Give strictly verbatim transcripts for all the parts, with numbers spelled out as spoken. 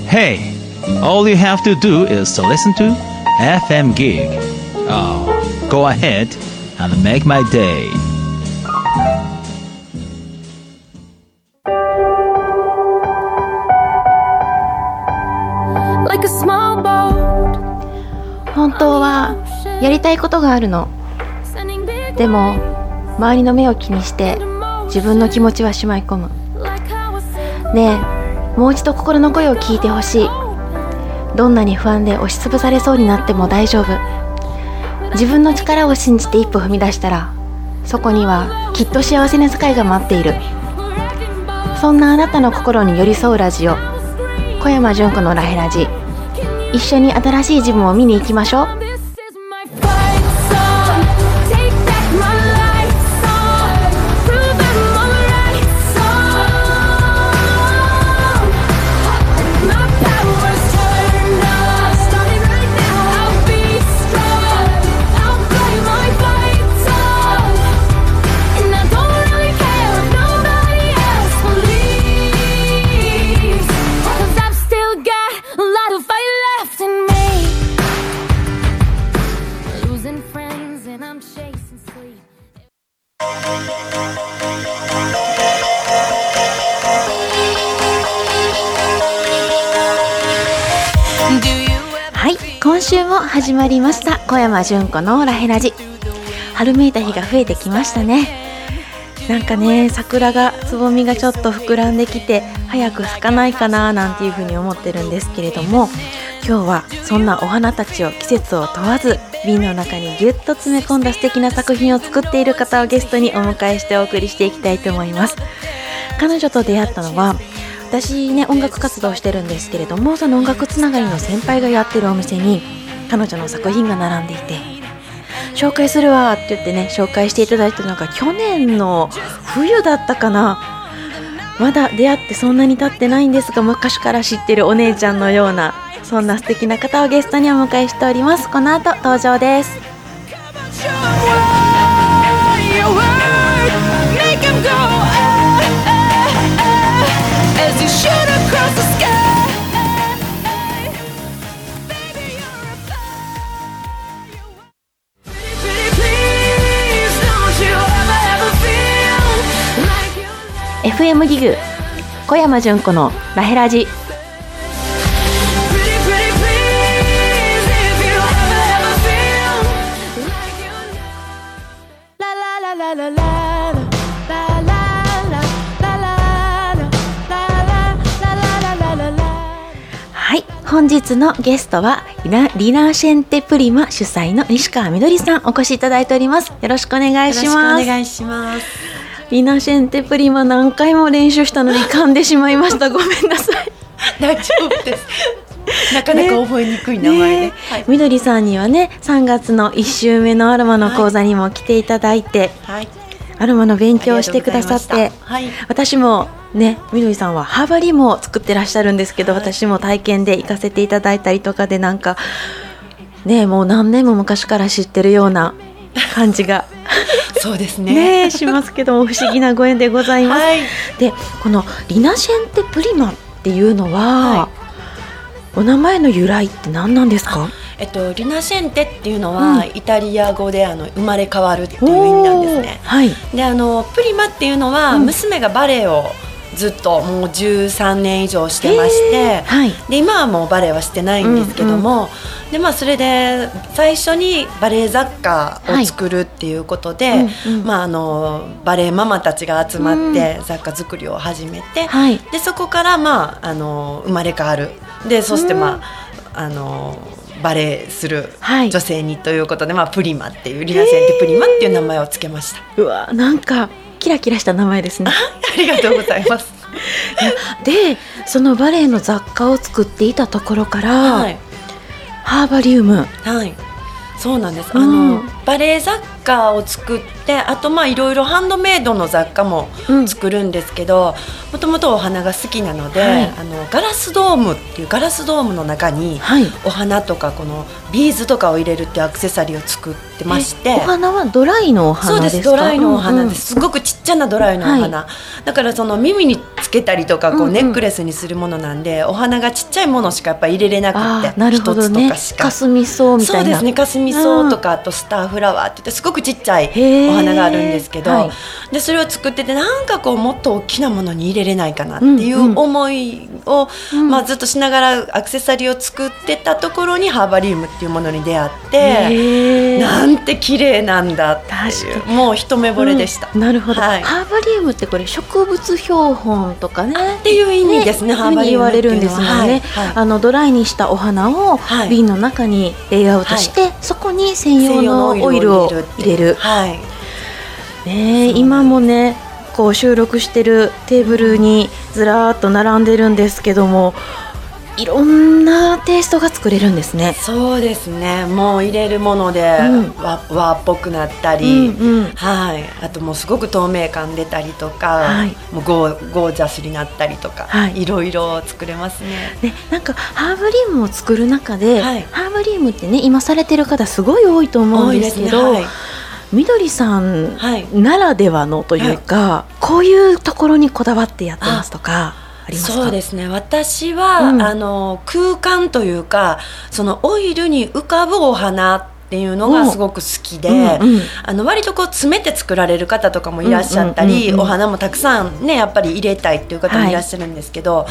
Hey, all you have to do is to listen to エフエム Gig. Oh, go ahead and make my day. Like a small boat. 本当はやりたいことがあるの。でも周りの目を気にして自分の気持ちはしまい込む。ねえ、もう一度心の声を聞いてほしい。どんなに不安で押しつぶされそうになっても大丈夫。自分の力を信じて一歩踏み出したら、そこにはきっと幸せな世界が待っている。そんなあなたの心に寄り添うラジオ、小山純子のラヘラジ。一緒に新しい自分を見に行きましょう。今週も始まりました小山純子のラヘラジ。春めいた日が増えてきましたね。なんかね、桜がつぼみがちょっと膨らんできて早く咲かないかななんていうふうに思ってるんですけれども、今日はそんなお花たちを季節を問わず瓶の中にぎゅっと詰め込んだ素敵な作品を作っている方をゲストにお迎えしてお送りしていきたいと思います。彼女と出会ったのは、私ね音楽活動してるんですけれども、その音楽つながりの先輩がやってるお店に彼女の作品が並んでいて、紹介するわって言ってね紹介していただいたのが去年の冬だったかな。まだ出会ってそんなに経ってないんですが、昔から知ってるお姉ちゃんのような、そんな素敵な方をゲストにお迎えしております。この後登場です。エフエム ギグ小山純子のラヘラジ。はい、本日のゲストはリナシェンテプリマ主催の西川みどりさんお越しいただいております。よろしくお願いします。 よろしくお願いします。 リナシェンテプリマ何回も練習したのに噛んでしまいました。ごめんなさい。 大丈夫です。なかなか覚えにくい名前で、ねねはい、みどりさんにはねさんがつのいっ週目のアロマの講座にも来ていただいて、はい、アロマの勉強をしてくださって、はい、私もねみどりさんはハーバリウムを作ってらっしゃるんですけど、はい、私も体験で行かせていただいたりとかで、なんかねもう何年も昔から知ってるような感じがそうですねねしますけども、不思議なご縁でございます、はい、でこのリナシェンテプリマっていうのは、はい、お名前の由来って何なんですか？ えっと、リナシェンテっていうのは、うん、イタリア語であの生まれ変わるっていう意味なんですね、はい、であのプリマっていうのは、うん、娘がバレエをずっともうじゅうさんねん以上してまして、はい、で今はもうバレエはしてないんですけども、うんうん、でまあ、それで最初にバレエ雑貨を作るっていうことで、はいうんうんまあ、あのバレエママたちが集まって雑貨作りを始めて、うん、でそこから、まあ、あの生まれ変わるで、そして、まあ、あのバレエする女性にということで、はいまあ、プリマっていうリナシェンテプリマっていう名前をつけました。 うわなんかキラキラした名前ですね。 ありがとうございますでそのバレエの雑貨を作っていたところから、はい、ハーバリウム、 はい、そうなんです、うん、あのバレエ雑貨を作って、あとまあいろいろハンドメイドの雑貨も作るんですけど、もともとお花が好きなので、はい、あのガラスドームっていうガラスドームの中に、はい、お花とかこのビーズとかを入れるっていうアクセサリーを作ってまして。 お花はドライのお花ですか？ そうです、ドライのお花です、うんうん、すごくちっちゃなドライのお花、はい、だからその耳につつけたりとかこうネックレスにするものなんで、うんうん、お花がちっちゃいものしかやっぱり入れれなくて、 なるほどね、 一つとかしか。 かすみ草みたいな。 そうですね、かすみ草とか、あとスターフラワーって言ってすごくちっちゃいお花があるんですけど、はい、でそれを作ってて、なんかこうもっと大きなものに入れれないかなっていう思いを、うんうん、まあ、ずっとしながらアクセサリーを作ってたところにハーバリウムっていうものに出会って、なんて綺麗なんだっていう、もう一目惚れでした、 うん、なるほど、はい、ハーバリウムってこれ植物標本とかねっていう意味ですね、ハーバリウムっていうのは言われるんですよね、 はいはい、あのドライにしたお花を瓶の中にレイアウトして、はい、そこに専用のオイルを入れる、はいね、今もねこう収録してるテーブルにずらーっと並んでるんですけども、いろんなテイストが作れるんですね。 そうですね、もう入れるもので、うん、和, 和っぽくなったり、うんうん、はい、あともうすごく透明感出たりとか、はい、もう ゴ, ーゴージャスになったりとか、はい、いろいろ作れます ね, ね。なんかハーブリウムを作る中で、はい、ハーブリウムってね今されてる方すごい多いと思うんですけど、はい、みどりさんならではのというか、はい、こういうところにこだわってやってますとかありますか？ そうですね、私は、うん、あの空間というか、そのオイルに浮かぶお花っていうのがすごく好きで、うんうん、あの割とこう詰めて作られる方とかもいらっしゃったり、うんうんうんうん、お花もたくさんねやっぱり入れたいっていう方もいらっしゃるんですけど、はい、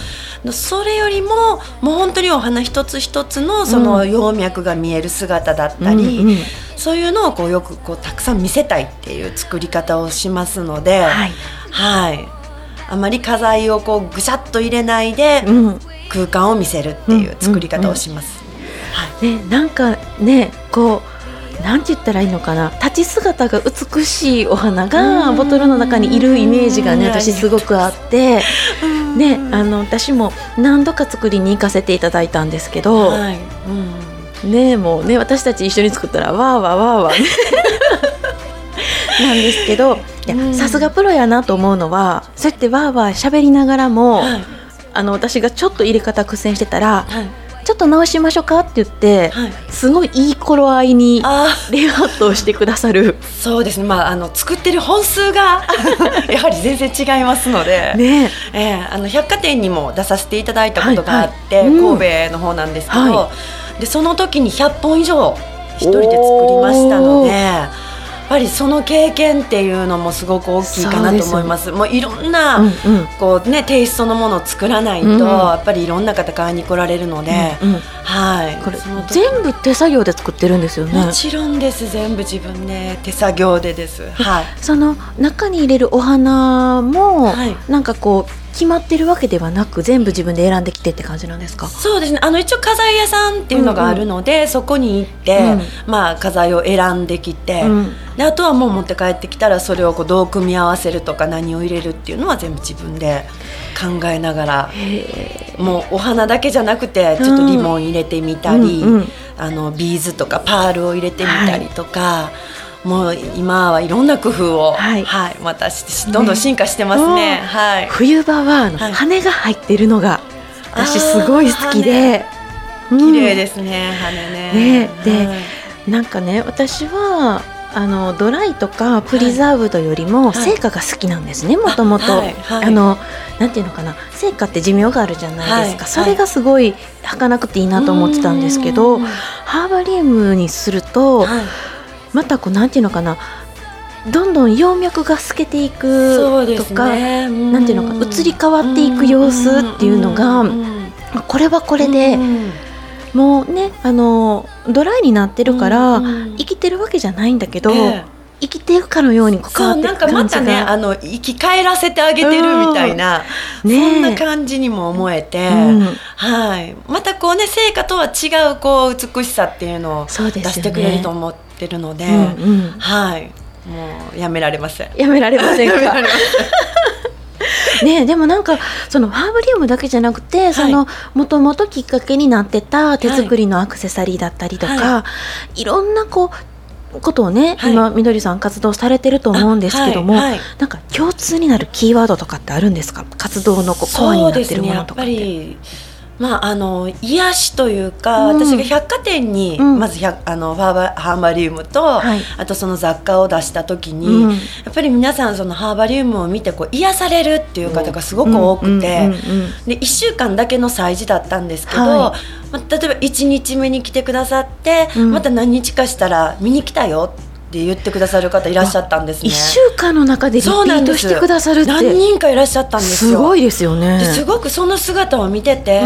それよりももう本当にお花一つ一つのその葉脈が見える姿だったり、うんうん、そういうのをこうよくこうたくさん見せたいっていう作り方をしますので、はい、はい、あまり花材をこうぐしゃっと入れないで、うん、空間を見せるっていう作り方をします、 うんうんうん、はい、ね、なんかねこうなんて言ったらいいのかな、立ち姿が美しいお花がボトルの中にいるイメージがね私すごくあって、ね、あの私も何度か作りに行かせていただいたんですけど、はい、うん、ね、もうね私たち一緒に作ったらわーわーわーわー、ね、なんですけど、さすがプロやなと思うのは、そうやってわーわー喋りながらも、はい、あの私がちょっと入れ方苦戦してたら、はい、ちょっと直しましょうかって言って、はい、すごいいい頃合いにレイアウトをしてくださる。 そうですね、まあ、あの作ってる本数がやはり全然違いますので、ね、えー、あの百貨店にも出させていただいたことがあって、はいはい、神戸の方なんですけど、はい、でその時にひゃっぽん以上一人で作りましたので、やっぱりその経験っていうのもすごく大きいかなと思います。もういろんな、うんうん、こうね、テイストのものを作らないと、うん、やっぱりいろんな方買いに来られるので、うんうん、はい、 これ全部手作業で作ってるんですよね。 もちろんです、全部自分で手作業でです、はい、 その中に入れるお花も、はい、なんかこう決まってるわけではなく全部自分で選んできてって感じなんですか？ そうですね、あの一応花材屋さんっていうのがあるので、うんうん、そこに行って、うん、まあ、花材を選んできて、うん、であとはもう持って帰ってきたらそれをこうどう組み合わせるとか何を入れるっていうのは全部自分で考えながら、もうお花だけじゃなくてちょっとリボン入れてみたり、うんうん、あのビーズとかパールを入れてみたりとか、はい、もう今はいろんな工夫を、はいはい、またどんどん進化してますね、ね、はい、 冬場はあの羽が入っているのが私すごい好きで、 綺麗ですね、羽ね。 ねで、はい、なんかね私はあのドライとかプリザーブドよりも生花が好きなんですね、もともと。なんていうのかな、生花って寿命があるじゃないですか、はい、それがすごい儚くていいなと思ってたんですけど、ハーバリウムにすると、はい、またこうなんていうのかな、どんどん葉脈が透けていくとか、ね、なんていうのか、移り変わっていく様子っていうのが、これはこれでもうね、あのドライになってるから、うんうん、生きてるわけじゃないんだけど、えー、生きていくかのように変わっていく感じが、 そう、なんかまたね、あの生き返らせてあげてるみたいな、うんね、そんな感じにも思えて、うん、はい、またこうね、生花とは違うこう美しさっていうのを出してくれると思ってるので、うんうん、はい、もうやめられません。 やめられませんか？やめられませんね、でもなんかそのハーブリウムだけじゃなくて、はい、そのもともときっかけになってた手作りのアクセサリーだったりとか、はい、いろんなこうことをね、はい、今みどりさん活動されてると思うんですけども、はいはい、なんか共通になるキーワードとかってあるんですか？活動のこうコアになってるものとかって。 そうですね、やっぱりまあ、あの癒しというか、うん、私が百貨店に、うん、まずあのハーバハーバリウムと、はい、あとその雑貨を出した時に、うん、やっぱり皆さんそのハーバリウムを見てこう癒されるっていう方がすごく多くて、でいっしゅうかんだけの催事だったんですけど、はい、まあ、例えばいちにちめに来てくださって、うん、また何日かしたら見に来たよって言ってくださる方いらっしゃったんですね。 いっしゅうかんの中でリピートしてくださるって何人かいらっしゃったんですよ。 すごいですよね。 ですごくその姿を見てて、うん、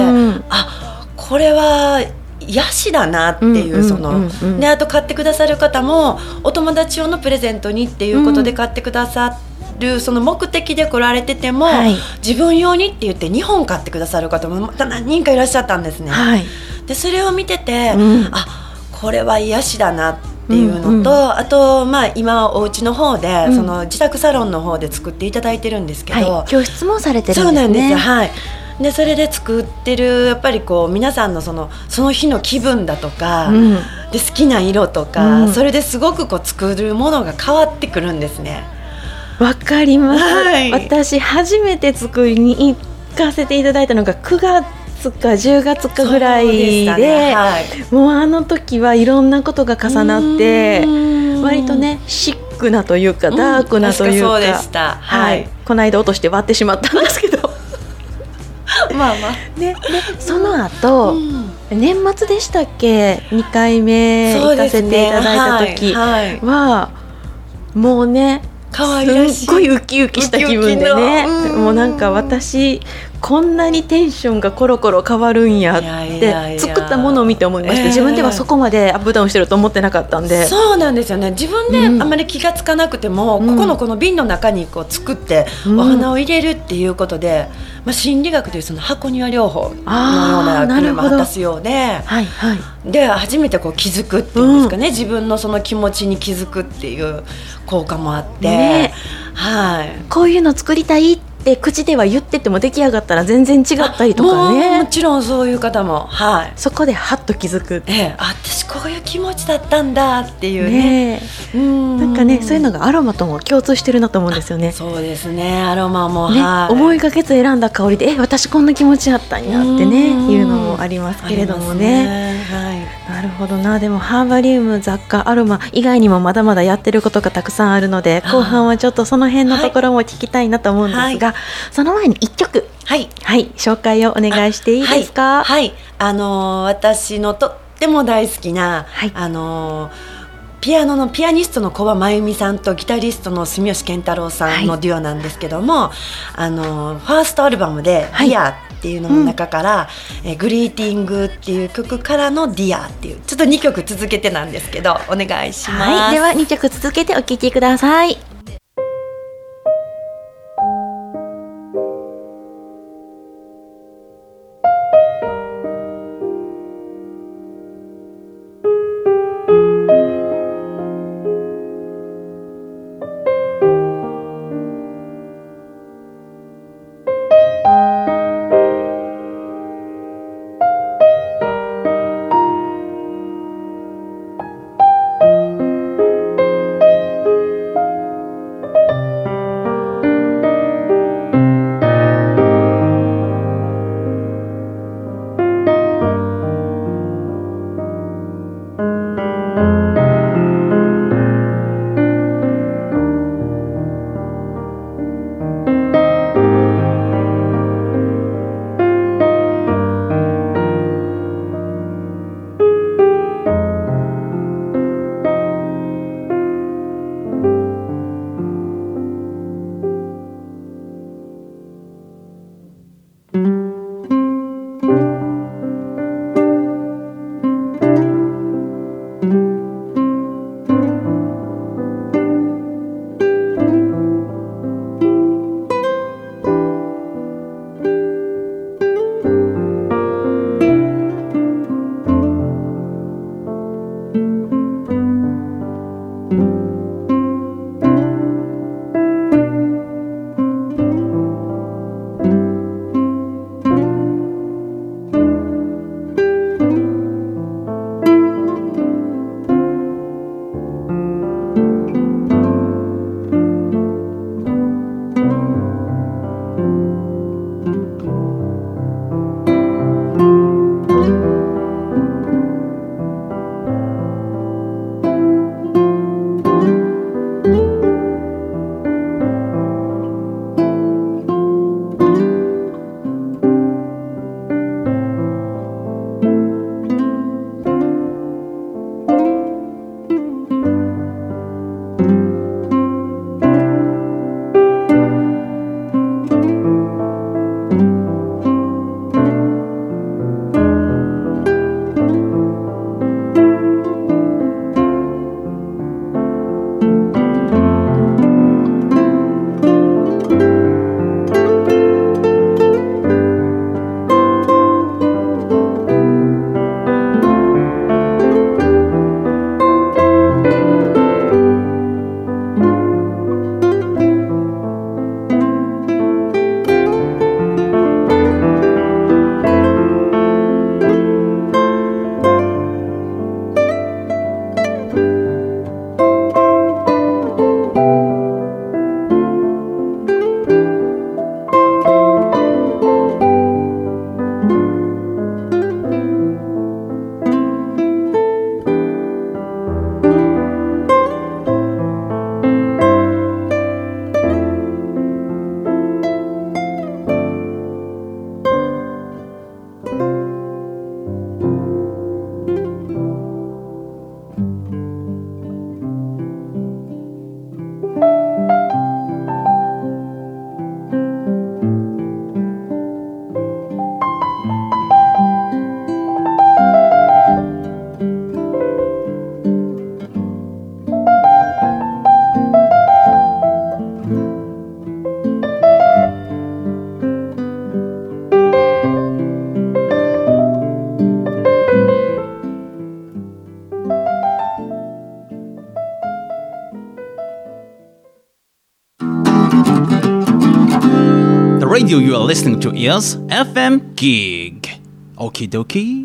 あ、これは癒しだなっていう、そので、あと買ってくださる方もお友達用のプレゼントにっていうことで買ってくださる、その目的で来られてても、はい、自分用にって言ってにほん買ってくださる方もまた何人かいらっしゃったんですね、はい、でそれを見てて、うん、あ、これは癒しだなっていうのと、うんうん、あと、まあ、今お家の方で、うん、その自宅サロンの方で作っていただいてるんですけど、 はい、教室もされてるんですね。 そうなんですよ、はい。でそれで作ってるやっぱりこう皆さんのその、その日の気分だとか、うん、で好きな色とか、うん、それですごくこう作るものが変わってくるんですね。 わかります、はい、私初めて作りに行かせていただいたのがくがつかじゅうがつかぐらい で, で、ね、はい、もうあの時はいろんなことが重なって割とねシックなというかダークなというか、 うん、そうでした、 はいはい、この間落として割ってしまったんですけどまあまあででその後、うん、年末でしたっけにかいめ行かせていただいた時は、はいはい、もうね可愛らしいすっごいウキウキした気分でね、もうなんか私こんなにテンションがコロコロ変わるんやって作ったものを見て思いました、えー、自分ではそこまでアップダウンしてると思ってなかったんで。 そうなんですよね。自分であまり気がつかなくても、うん、ここのこの瓶の中にこう作ってお花を入れるっていうことで、うん、まあ、心理学でいうその箱庭療法のような機能も果たすようで、はいはい、で初めてこう気づくっていうんですかね、うん、自分のその気持ちに気づくっていう効果もあって、ね、はい、 こういうの作りたいって口では言ってても出来上がったら全然違ったりとかね。 も, もちろんそういう方も、はい、 そこでハッと気づく、 ええ、あ、私こういう気持ちだったんだっていう ね, ねうん、なんかねそういうのがアロマとも共通してるなと思うんですよね。 そうですね、アロマも、 ね、 はい、 思いがけず選んだ香りでえ私こんな気持ちだったんやってねいうのもありますけれども ね, ね、はい、なるほどな。でもハーバリウム、雑貨、アロマ以外にもまだまだやってることがたくさんあるので、後半はちょっとその辺のところも聞きたいなと思うんですが、はいはい、その前にいっきょく、はいはい、紹介をお願いしていいですか。 はい、はい、あのー、私のとっても大好きな、はい、あのー、ピアノのピアニストの小葉真由美さんとギタリストの住吉健太郎さんのデュオなんですけども、はい、あのー、ファーストアルバムで「ディアっていうのの中から、うん、えグリーティングっていう曲からの「ディアっていうちょっとにきょく続けてなんですけどお願いします、 はい、ではにきょく続けてお聴きください。 radio you are listening to is エフエム Gig. Okie dokie.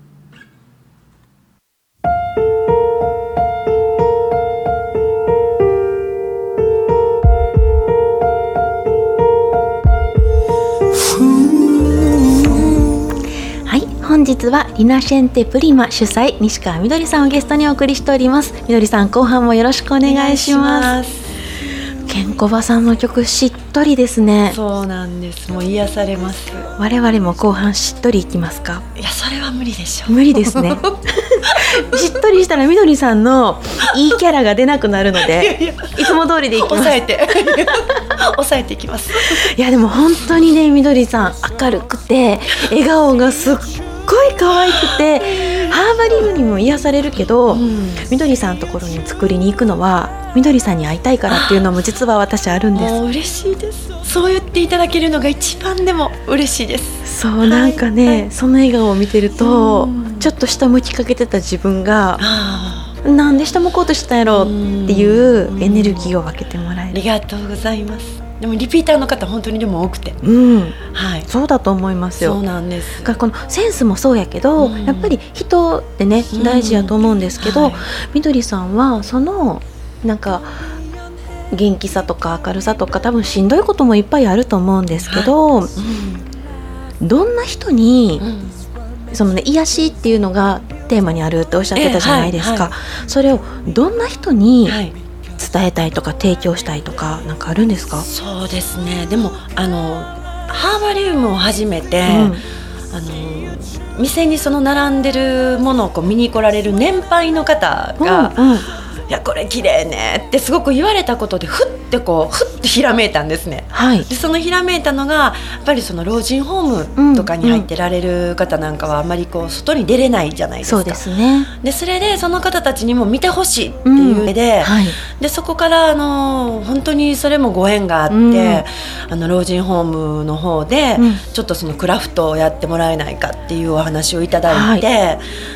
はい、本日はリナシェンテプリマ主催西川みどりさんをゲストにお送りしております。みどりさん、後半もよろしくお願いします。ケンコバさんの曲しっとりですね。 そうなんです。もう癒されます。 我々も後半しっとりいきますか？ いや、それは無理でしょ。 無理ですねしっとりしたらみどりさんのいいキャラが出なくなるのでい, やい, やいつも通りでいきます。 抑えて抑えていきます。 いやでも本当にね、みどりさん明るくて笑顔がすっごい可愛くてハーバリウムにも癒されるけど、うん、みどりさんのところに作りに行くのはみどりさんに会いたいからっていうのも実は私あるんです。 もう嬉しいです。そう言っていただけるのが一番でも嬉しいです。 そう、はい、なんかね、はい、その笑顔を見てると、うん、ちょっと下向きかけてた自分がなんで下向こうとしたんやろうっていうエネルギーを分けてもらえる。 ありがとうございます。でもリピーターの方本当にでも多くて、 うんはい、 そうだと思いますよ。 そうなんです。 このセンスもそうやけど、うん、やっぱり人ってね、うん、大事やと思うんですけど、はい、みどりさんはそのなんか元気さとか明るさとか多分しんどいこともいっぱいあると思うんですけど、はい、うん、どんな人に、うん、そのね、癒しっていうのがテーマにあるっておっしゃってたじゃないですか、えーはいはい、それをどんな人に、はい、伝えたいとか提供したいとかなんかあるんですか？ そうですね。でもあのハーバリウムを始めて、うん、あの店にその並んでるものをこう見に来られる年配の方が、うんうん、いやこれ綺麗ねってすごく言われたことでふってこうふってひらめいたんですね、はい、でそのひらめいたのがやっぱりその老人ホームとかに入ってられる方なんかはあんまりこう外に出れないじゃないですか。 そうですね。 でそれでその方たちにも見てほしいっていう絵で、うん、はい、でそこからあの本当にそれもご縁があって、うん、あの老人ホームの方で、うん、ちょっとそのクラフトをやってもらえないかっていうお話をいただいて、はい、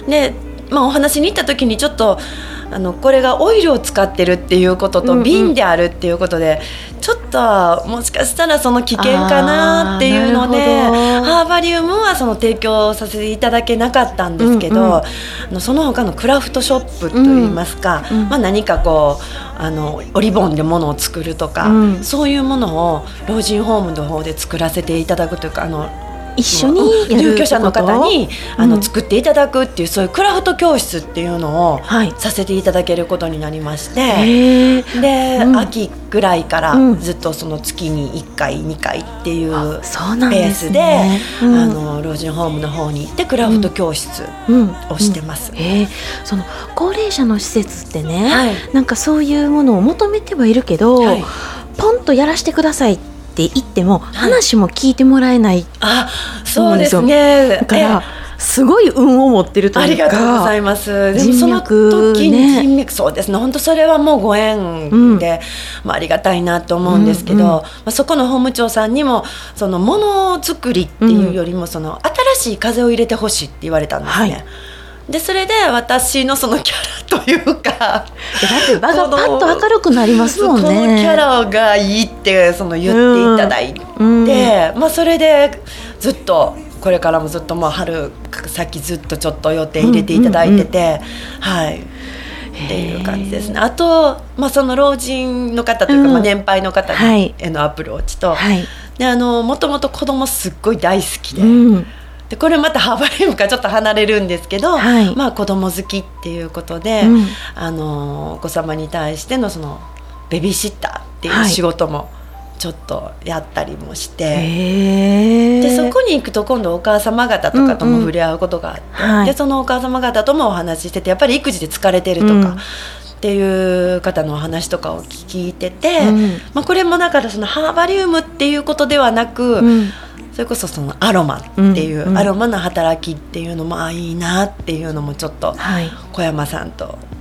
で、まあ、お話に行った時にちょっとあのこれがオイルを使ってるっていうことと瓶であるっていうことで、うんうん、ちょっともしかしたらその危険かなっていうのでハーバリウムはその提供させていただけなかったんですけど、うんうん、あのその他のクラフトショップといいますか、うんうん、まあ、何かこうあのおリボンで物を作るとか、うん、そういうものを老人ホームの方で作らせていただくというか、あの一緒にやる入居者の方にあの、うん、作っていただくっていうそういうクラフト教室っていうのをさせていただけることになりまして、はい、で、うん、秋ぐらいからずっとその月にいっかいにかいっていうペースで、ね、うん、あの老人ホームの方に行ってクラフト教室をしてます、 うんうん、えー、その高齢者の施設ってね、はい、なんかそういうものを求めてはいるけど、はい、ポンとやらせてくださいって言っても話も聞いてもらえない、はい、 あ、そうですね。 だからすごい運を持ってるというか。 ありがとうございます。でもその時に人脈、そうですね、本当それはもうご縁で、うん、まあ、ありがたいなと思うんですけど、うんうん、まあ、そこの法務長さんにもそのものづくりっていうよりもその新しい風を入れてほしいって言われたんですね、はい、でそれで私のそのキャラというか、だって場がパッと明るくなりますもんね。 このキャラがいいってその言っていただいて、うんうん、まあ、それでずっとこれからもずっともう春先ずっとちょっと予定入れていただいてて、うんうんうん、はい、っていう感じですね。あと、まあ、その老人の方というか、うん、まあ、年配の方へのアプローチと、はい、であのもともと子供すっごい大好きで、うん、でこれまたハーバリウムからちょっと離れるんですけど、はい、まあ、子供好きっていうことで、うん、あのお子様に対してのそのベビーシッターっていう仕事もちょっとやったりもして、はい、でそこに行くと今度お母様方とかとも触れ合うことがあって、うんうん、でそのお母様方ともお話ししてて、やっぱり育児で疲れてるとか、うん、っていう方のお話とかを聞いてて、うん、まあ、これもだからそのハーバリウムっていうことではなく、うん、それこそそのアロマっていう、うん、アロマの働きっていうのもあいいなっていうのもちょっと小山さんと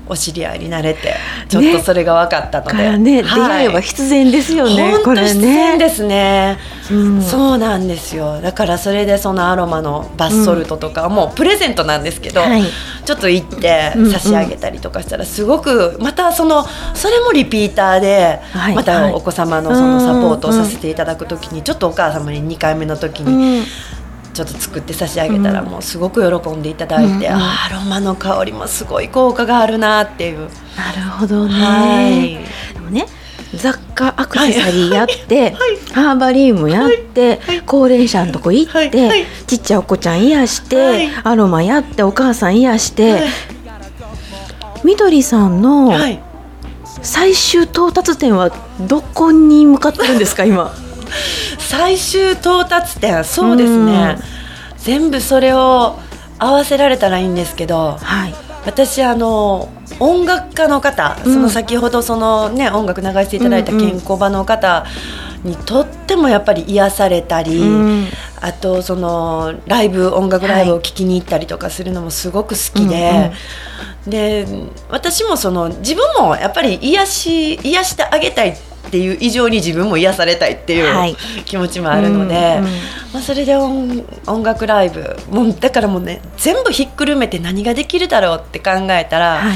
お知り合いになれて、ちょっとそれが分かったので、 ねからね、 はい、 出会いは必然ですよね。 本当必然ですね、 うん、 そうなんですよ。だからそれでそのアロマのバスソルトとかもプレゼントなんですけど、うんはい、ちょっと行って差し上げたりとかしたらすごくまたそのそれもリピーターで、はい、またお子様のそのサポートをさせていただくときにちょっとお母様ににかいめの時に、うんちょっと作って差し上げたらもうすごく喜んでいただいて、うん、アロマの香りもすごい効果があるなっていう。 なるほどね、はい、でもね雑貨アクセサリーやって、はいはい、ハーバリウムやって、はい、高齢者のとこ行って、はいはい、ちっちゃいお子ちゃん癒して、はい、アロマやってお母さん癒して、はい、みどりさんの最終到達点はどこに向かってるんですか今。 最終到達点、そうですね、全部それを合わせられたらいいんですけど、はい、私あの音楽家の方、うん、その先ほどその、ね、音楽流していただいた健康場の方にとってもやっぱり癒されたり、うん、あとそのライブ音楽ライブを聴きに行ったりとかするのもすごく好きで、はいうんうん、で私もその自分もやっぱり癒し、癒してあげたいっていう以上に自分も癒されたいっていう気持ちもあるので、はいうんうんまあ、それで 音, 音楽ライブもうだからもうね全部ひっくるめて何ができるだろうって考えたら、はい、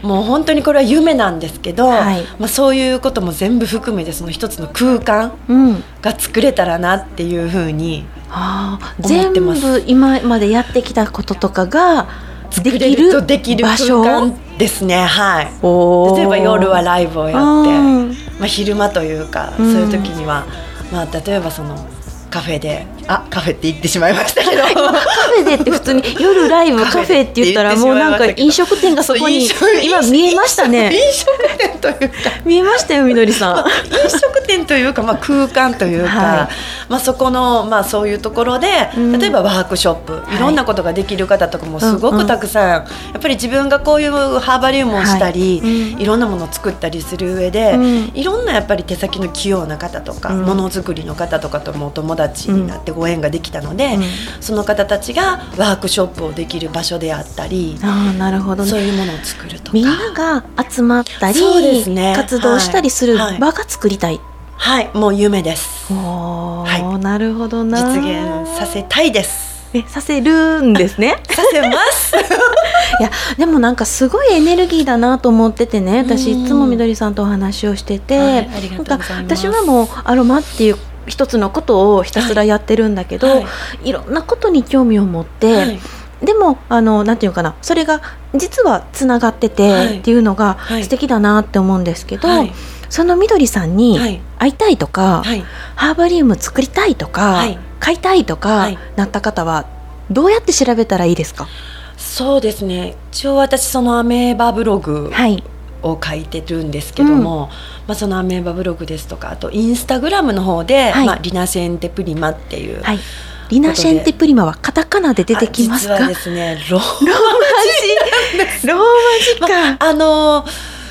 もう本当にこれは夢なんですけど、はいまあ、そういうことも全部含めてその一つの空間が作れたらなっていうふうに思ってます。 全部今までやってきたこととかができるできる空間ですね、はい、例えば夜はライブをやって、まあ、昼間というか、うん、そういう時には、まあ、例えばそのカフェであカフェって言ってしまいましたけどカフェでって普通に夜ライブカフェって言ったらもうなんか飲食店がそこに今見えましたね。 飲食店というか見えましたよみどりさん飲食店というか、まあ、空間というか、はいまあ、そこの、まあ、そういうところで、うん、例えばワークショップ、いろんなことができる方とかもすごくたくさん、はいうんうん、やっぱり自分がこういうハーバリウムをしたり、はいうん、いろんなものを作ったりする上で、うん、いろんなやっぱり手先の器用な方とか、うん、ものづくりの方とかともお友達になってご縁ができたので、うん、その方たちがワークショップをできる場所であったり、 あなるほど、ね、 そういうものを作るとかみんなが集まったりそうです、ね、活動したりする場が作りたい、 はい、はい、もう夢です。 お、はい、なるほどな、 実現させたいです。 えさせるんですね。 させますいやでもなんかすごいエネルギーだなと思っててね、私いつもみどりさんとお話をしてて、はい、ありがとうございます。なんか私はもうアロマっていう一つのことをひたすらやってるんだけど、はいはい、いろんなことに興味を持って、はい、でもあのなんていうかな、それが実はつながってて、はい、っていうのが素敵だなって思うんですけど、はい、そのみどりさんに会いたいとか、はい、ハーバリウム作りたいとか、はい、買いたいとか、はい、なった方はどうやって調べたらいいですか？そうですね、 一応私そのアメーバブログ、はいを書いてるんですけども、うんまあ、そのアメーバブログですとか、あとインスタグラムの方で、はいまあ、リナシェンテプリマっていう、はい、 リナシェンテプリマはカタカナで出てきますか？ 実はですねローマ字ローマ字か、 まあ、あの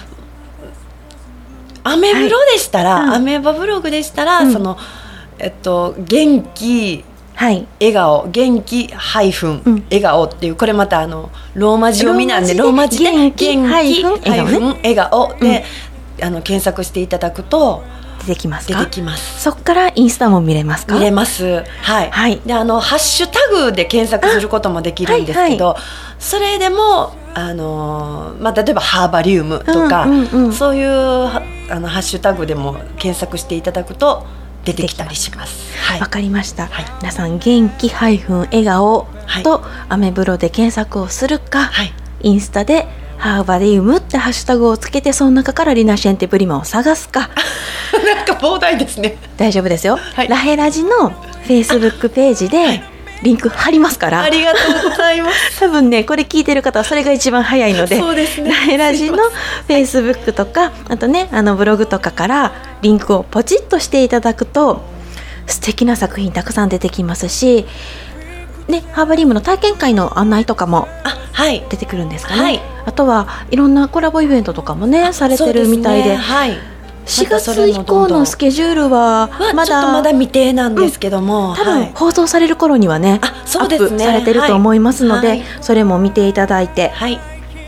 アメブロでしたら、はいうん、アメーバブログでしたら、うん、そのえっと元気はい、笑顔元気ハイフン、うん、笑顔っていうこれまたあのローマ字読みなんでローマ字で元気ハイフン笑顔、ね、笑顔で、うん、あの検索していただくと出てきますか？ 出てきます。 そこからインスタも見れますか？ 見れます、はいはい、であのハッシュタグで検索することもできるんですけど、はいはい、それでもあの、まあ、例えばハーバリウムとか、うんうんうん、そういうあのハッシュタグでも検索していただくと出てきたりします。 わ、はい、かりました、はい、皆さん元気笑顔とアメブロで検索をするか、はい、インスタでハーバリウムってハッシュタグをつけてその中からリナシェンテプリマを探すかなんか膨大ですね。 大丈夫ですよ、はい、ラヘラジのフェイスブックページでリンク貼りますから。 ありがとうございます多分ねこれ聞いてる方はそれが一番早いので、 そうですね、 ラヘラジのフェイスブックとかあとねあのブログとかからリンクをポチッとしていただくと素敵な作品たくさん出てきますし、ね、ハーバリウムの体験会の案内とかも出てくるんですかね、はい、あとはいろんなコラボイベントとかもねされてるみたいで、ねはい、しがつ以降のスケジュールはまだちょっとまだ未定なんですけども、うん、 多分放送される頃にはね、はい、アップされてると思いますので、はい、それも見ていただいて、はい、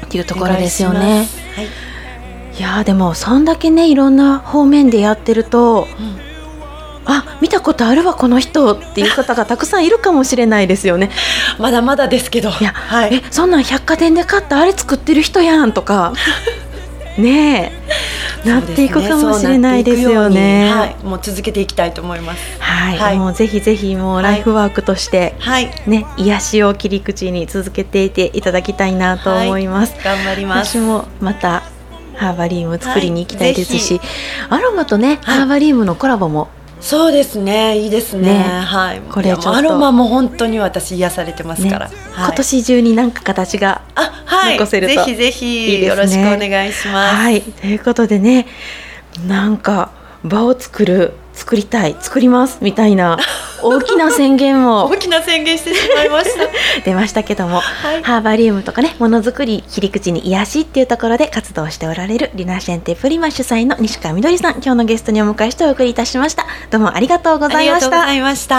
っていうところですよね。 はい、 いやでもそんだけねいろんな方面でやってると、うん、あ見たことあるわこの人っていう方がたくさんいるかもしれないですよね。 まだまだですけど、 いや、はい、えそんなん百貨店で買ったあれ作ってる人やんとかねえなっていくかもしれないですよね。 はい、もう続けていきたいと思います。 はい、はい、もうぜひぜひもうライフワークとして、 はい、 ね癒しを切り口に続けていていただきたいなと思います。 はい、頑張ります。 私もまたハーバリウム作りに行きたいですし、はい、アロマとね、はい、ハーバリウムのコラボもそうですねいいです ね, ねはい、 これちょっとアロマも本当に私癒されてますから、ねはい、今年中に何か形が残せると、 はい、ぜひぜひいいです、ね、よろしくお願いします。 はい、ということでねなんか場を作る作りたい作りますみたいな大きな宣言も大きな宣言してしまいました出ましたけども、はい、ハーバリウムとかねものづくり切り口に癒しっていうところで活動しておられるリナシェンテプリマ主催の西川みどりさん、今日のゲストにお迎えしてお送りいたしました。どうもありがとうございました。 ありがとうございました。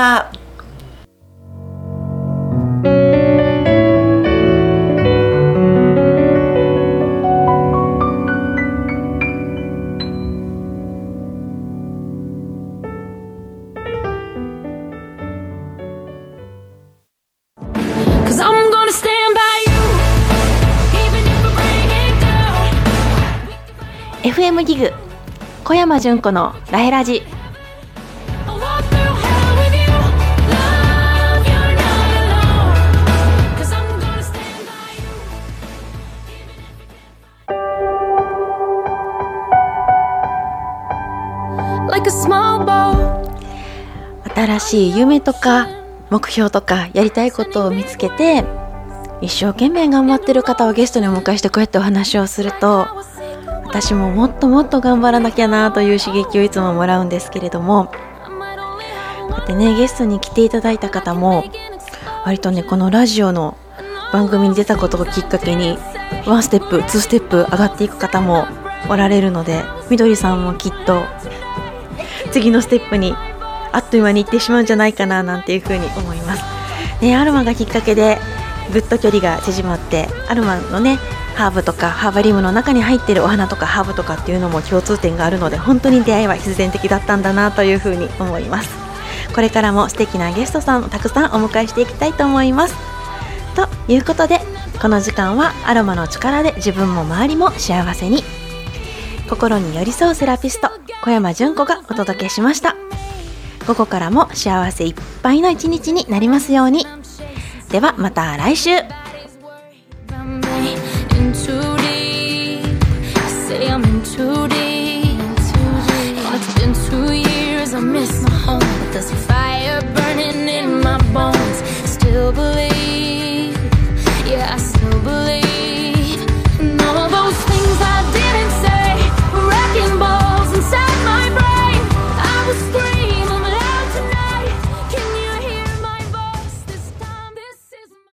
エフエム ギグ小山純子のラヘラジ。新しい夢とか目標とかやりたいことを見つけて一生懸命頑張ってる方をゲストにお迎えしてこうやってお話をすると私ももっともっと頑張らなきゃなという刺激をいつももらうんですけれども、こうやってねゲストに来ていただいた方も割とねこのラジオの番組に出たことをきっかけにワンステップツーステップ上がっていく方もおられるので、みどりさんもきっと次のステップにあっという間に行ってしまうんじゃないかななんていうふうに思います、ね、アロマがきっかけでぐっと距離が縮まってアロマのねハーブとかハーバリウムの中に入っているお花とかハーブとかっていうのも共通点があるので本当に出会いは必然的だったんだなというふうに思います。これからも素敵なゲストさんをたくさんお迎えしていきたいと思います。ということでこの時間はアロマの力で自分も周りも幸せに、心に寄り添うセラピスト小山純子がお届けしました。午後からも幸せいっぱいの一日になりますように。ではまた来週。